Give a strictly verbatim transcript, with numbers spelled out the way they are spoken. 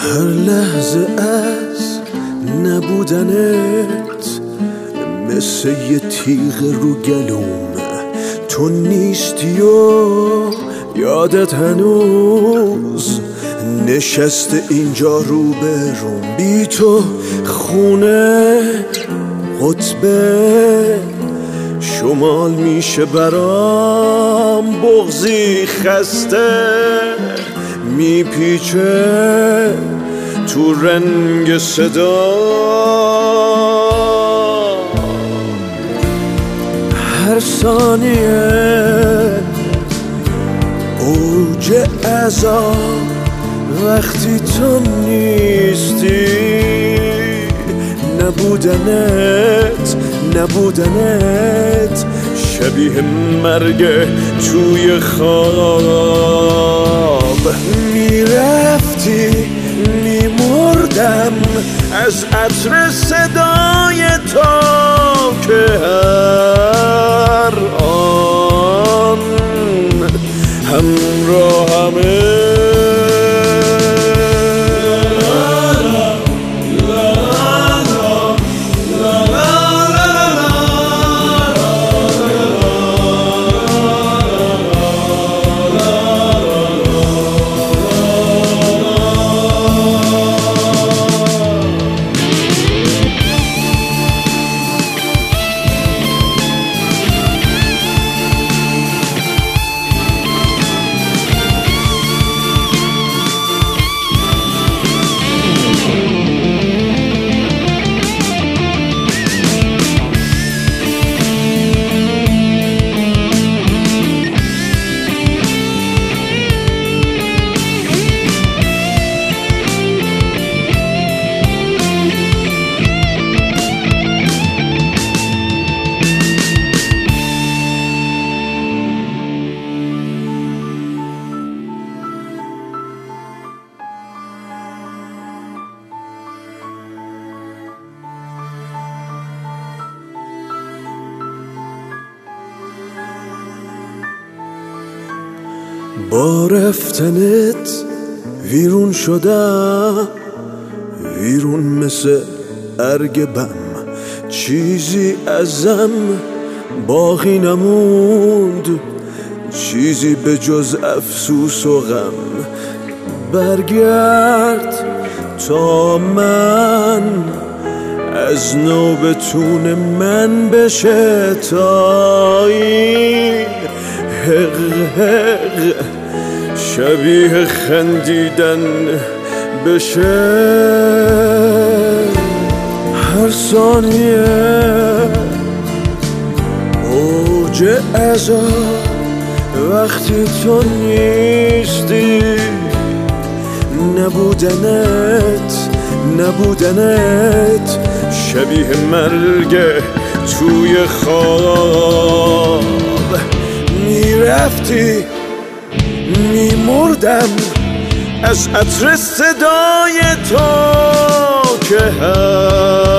هر لحظه از نبودنت مثل یه تیغ رو گلوم، تو نیستی و یادت هنوز نشسته اینجا رو به روم. بی تو خونه قطبه شمال میشه برام، بغضی خسته میپیچه تو رنگ صدا. هر ثانیه اوج عذاب وقتی تو نیستی، نبودنت نبودنت شبیه مرگ توی خواب. میرفتی میمردم از عطر صدای تو که هر آن همراهمه. با رفتنت ویرون شدم، ویرون مثل ارگ بم، چیزی ازم باقی نموند، چیزی به جز افسوس و غم. برگرد تا من از نو بتون من بشه، تا این حق حق شبیه خندیدن بشه. هر ثانیه اوج عذاب وقتی تو نیستی، نبودنت نبودنت شبیه مرگ توی خواب. میرفتی میمردم از عطر صدای تو که هر